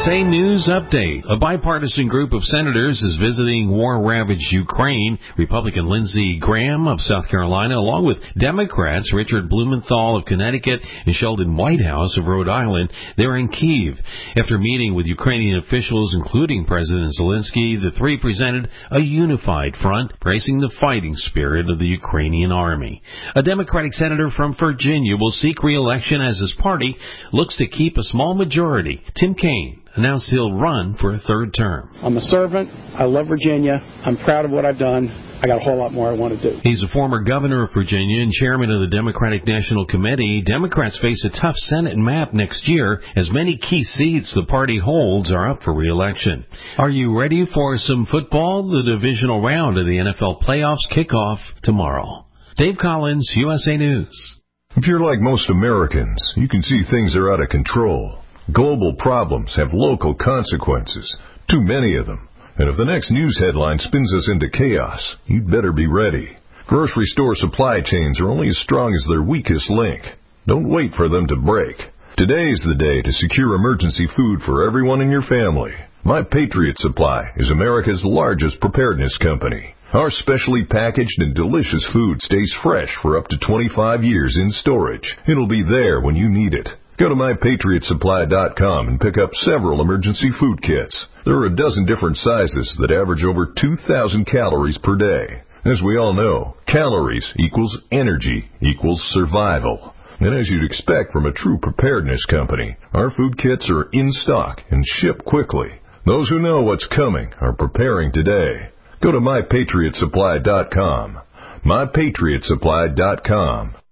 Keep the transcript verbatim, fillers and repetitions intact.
A News Update. A bipartisan group of senators is visiting war-ravaged Ukraine. Republican Lindsey Graham of South Carolina, along with Democrats Richard Blumenthal of Connecticut and Sheldon Whitehouse of Rhode Island, they're in Kyiv. After meeting with Ukrainian officials, including President Zelensky, the three presented a unified front, praising the fighting spirit of the Ukrainian army. A Democratic senator from Virginia will seek re-election as his party looks to keep a small majority. Tim Kaine announced he'll run for a third term. I'm a servant. I love Virginia. I'm proud of what I've done. I got a whole lot more I want to do. He's a former governor of Virginia and chairman of the Democratic National Committee. Democrats face a tough Senate map next year, as many key seats the party holds are up for re-election. Are you ready for some football? The divisional round of the N F L playoffs kick off tomorrow. Dave Collins, U S A News. If you're like most Americans, you can see things are out of control. Global problems have local consequences, too many of them. And if the next news headline spins us into chaos, you'd better be ready. Grocery store supply chains are only as strong as their weakest link. Don't wait for them to break. Today is the day to secure emergency food for everyone in your family. My Patriot Supply is America's largest preparedness company. Our specially packaged and delicious food stays fresh for up to twenty-five years in storage. It'll be there when you need it. Go to my patriot supply dot com and pick up several emergency food kits. There are a dozen different sizes that average over two thousand calories per day. As we all know, calories equals energy equals survival. And as you'd expect from a true preparedness company, our food kits are in stock and ship quickly. Those who know what's coming are preparing today. Go to my patriot supply dot com. my patriot supply dot com.